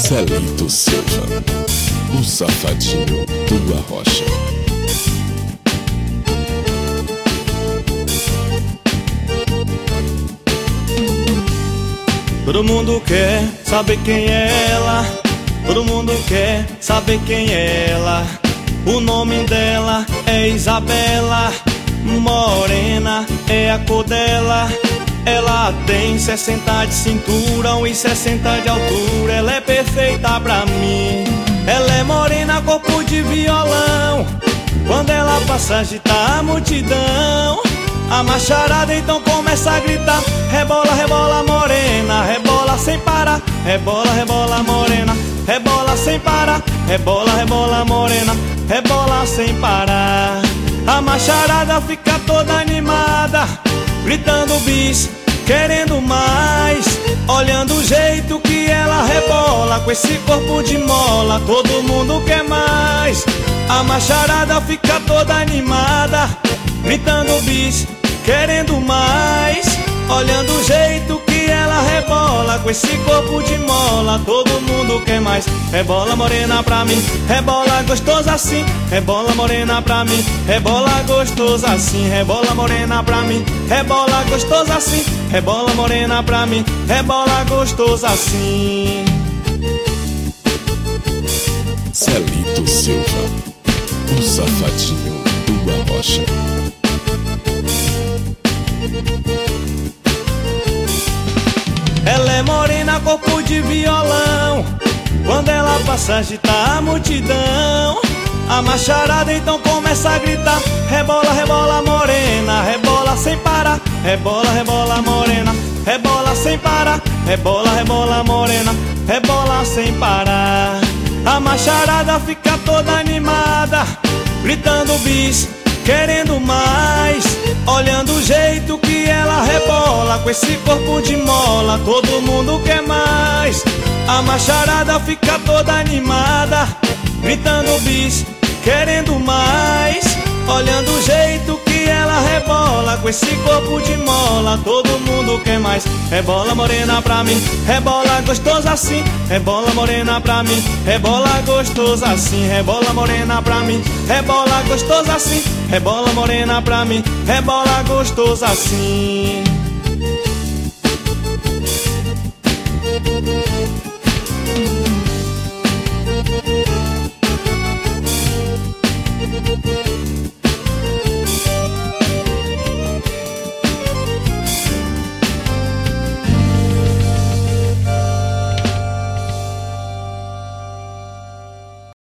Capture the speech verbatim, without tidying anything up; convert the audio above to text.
Celito Silva, o safadinho do Arrocha. Todo mundo quer saber quem é ela, todo mundo quer saber quem é ela. O nome dela é Isabela, morena é a cor dela. Ela tem sessenta de cintura, um e sessenta de altura. Ela é perfeita pra mim. Ela é morena, corpo de violão. Quando ela passa agita a multidão. A macharada então começa a gritar: rebola, rebola morena, rebola sem parar. Rebola, rebola morena, rebola sem parar. Rebola, rebola morena, rebola sem parar. A macharada fica toda animada, gritando bis, querendo mais. Olhando o jeito que ela rebola, com esse corpo de mola, todo mundo quer mais. A macharada fica toda animada, gritando bis, querendo mais. Olhando o jeito que ela rebola, com esse corpo de mola, todo mundo quer mais. Rebola morena pra mim, rebola gostoso assim. Rebola morena pra mim, rebola gostoso assim. Rebola morena pra mim, rebola gostoso assim. Rebola morena pra mim, rebola gostoso assim. Celito Silva, o safadinho do Arrocha. Ela é morena, corpo de violão. Quando ela passa agita a multidão. A macharada então começa a gritar: rebola, rebola morena, rebola sem parar. Rebola, rebola morena, rebola sem parar. Rebola, rebola morena, rebola sem parar. A macharada fica toda animada, gritando bis, querendo mais. Olhando o jeito que ela rebola, com esse corpo de mola, todo mundo quer mais. A macharada fica toda animada, gritando bis, querendo mais. Olhando o jeito que ela rebola, com esse corpo de mola, todo mundo quer mais. Rebola morena pra mim, rebola gostoso assim. Rebola morena pra mim, rebola gostoso assim. Rebola morena pra mim, rebola gostoso assim. Rebola morena pra mim, rebola gostoso assim.